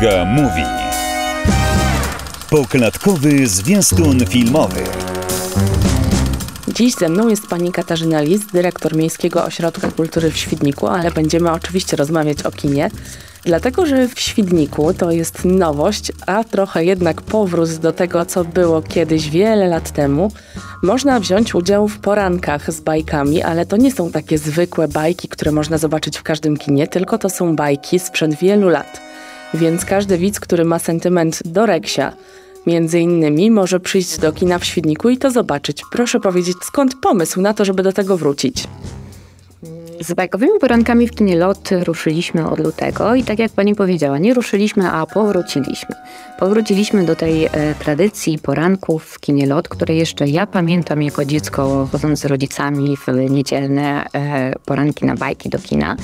Iga Mówi. Poklatkowy zwiastun filmowy. Dziś ze mną jest pani Katarzyna Lis, dyrektor Miejskiego Ośrodka Kultury w Świdniku, ale będziemy oczywiście rozmawiać o kinie, dlatego że w Świdniku to jest nowość, a trochę jednak powrót do tego, co było kiedyś wiele lat temu. Można wziąć udział w porankach z bajkami, ale to nie są takie zwykłe bajki, które można zobaczyć w każdym kinie, tylko to są bajki sprzed wielu lat. Więc każdy widz, który ma sentyment do Reksia, między innymi, może przyjść do kina w Świdniku i to zobaczyć. Proszę powiedzieć, skąd pomysł na to, żeby do tego wrócić? Z bajkowymi porankami w kinie LOT ruszyliśmy od lutego i tak jak pani powiedziała, nie ruszyliśmy, a powróciliśmy. Powróciliśmy do tej tradycji poranków w kinie LOT, które jeszcze ja pamiętam jako dziecko, chodząc z rodzicami w niedzielne poranki na bajki do kina.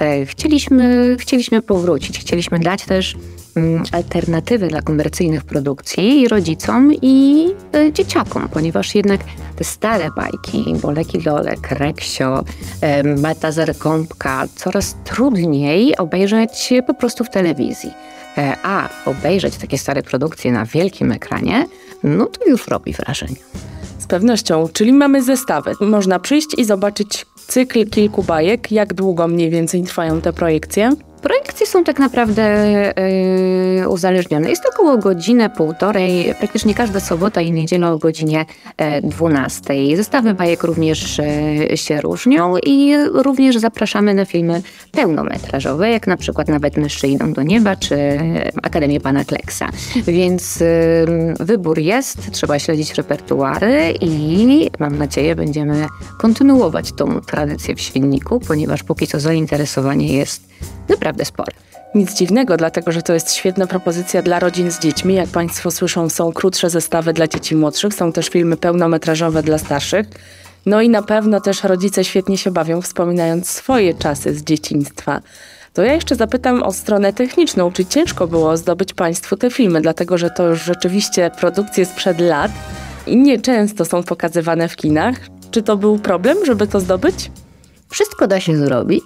Chcieliśmy powrócić, chcieliśmy dać też alternatywy dla komercyjnych produkcji i rodzicom i dzieciakom, ponieważ jednak te stare bajki, Bolek i Lolek, Reksio, Baltazar Gąbka, coraz trudniej obejrzeć po prostu w telewizji. A obejrzeć takie stare produkcje na wielkim ekranie, no to już robi wrażenie. Z pewnością, czyli mamy zestawy. Można przyjść i zobaczyć cykl kilku bajek. Jak długo mniej więcej trwają te projekcje? Projekcje są tak naprawdę uzależnione. Jest około godzinę, półtorej, praktycznie każda sobota i niedziela o godzinie 12. Zestawy bajek również się różnią i również zapraszamy na filmy pełnometrażowe, jak na przykład Nawet myszy idą do nieba, czy Akademię Pana Kleksa. Więc wybór jest, trzeba śledzić repertuary i mam nadzieję, będziemy kontynuować tą tradycję w Świdniku, ponieważ póki co zainteresowanie jest naprawdę spore. Nic dziwnego, dlatego że to jest świetna propozycja dla rodzin z dziećmi. Jak Państwo słyszą, są krótsze zestawy dla dzieci młodszych, są też filmy pełnometrażowe dla starszych. No i na pewno też rodzice świetnie się bawią, wspominając swoje czasy z dzieciństwa. To ja jeszcze zapytam o stronę techniczną. Czy ciężko było zdobyć Państwu te filmy? Dlatego że to już rzeczywiście produkcje sprzed lat i nieczęsto są pokazywane w kinach. Czy to był problem, żeby to zdobyć? Wszystko da się zrobić.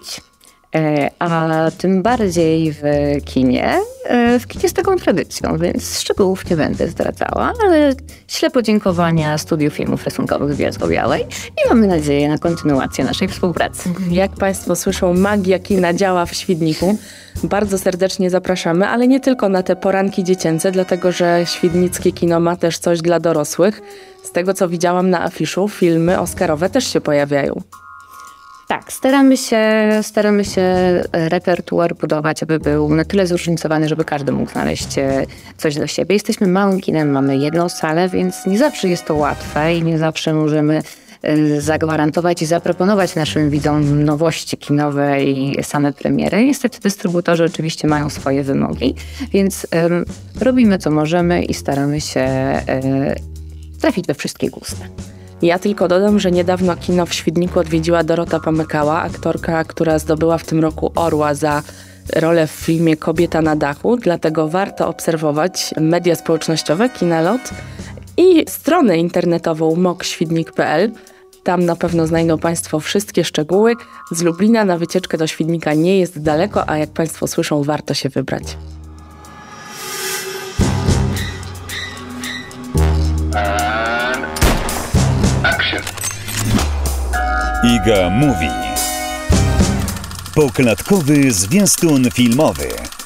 A tym bardziej w kinie z taką tradycją, więc szczegółów nie będę zdradzała, ale śle podziękowania Studiu Filmów Rysunkowych w Bielsko-Białej i mamy nadzieję na kontynuację naszej współpracy. Jak Państwo słyszą, magia kina działa w Świdniku. Bardzo serdecznie zapraszamy, ale nie tylko na te poranki dziecięce, dlatego że świdnickie kino ma też coś dla dorosłych. Z tego, co widziałam na afiszu, filmy oscarowe też się pojawiają. Tak, staramy się repertuar budować, aby był na tyle zróżnicowany, żeby każdy mógł znaleźć coś dla siebie. Jesteśmy małym kinem, mamy jedną salę, więc nie zawsze jest to łatwe i nie zawsze możemy zagwarantować i zaproponować naszym widzom nowości kinowe i same premiery. Niestety dystrybutorzy oczywiście mają swoje wymogi, więc robimy co możemy i staramy się trafić we wszystkie gusta. Ja tylko dodam, że niedawno kino w Świdniku odwiedziła Dorota Pomykała, aktorka, która zdobyła w tym roku Orła za rolę w filmie Kobieta na dachu, dlatego warto obserwować media społecznościowe Kina LOT i stronę internetową mokświdnik.pl. Tam na pewno znajdą Państwo wszystkie szczegóły. Z Lublina na wycieczkę do Świdnika nie jest daleko, a jak Państwo słyszą, warto się wybrać. Iga Mówi. Poklatkowy zwiastun filmowy.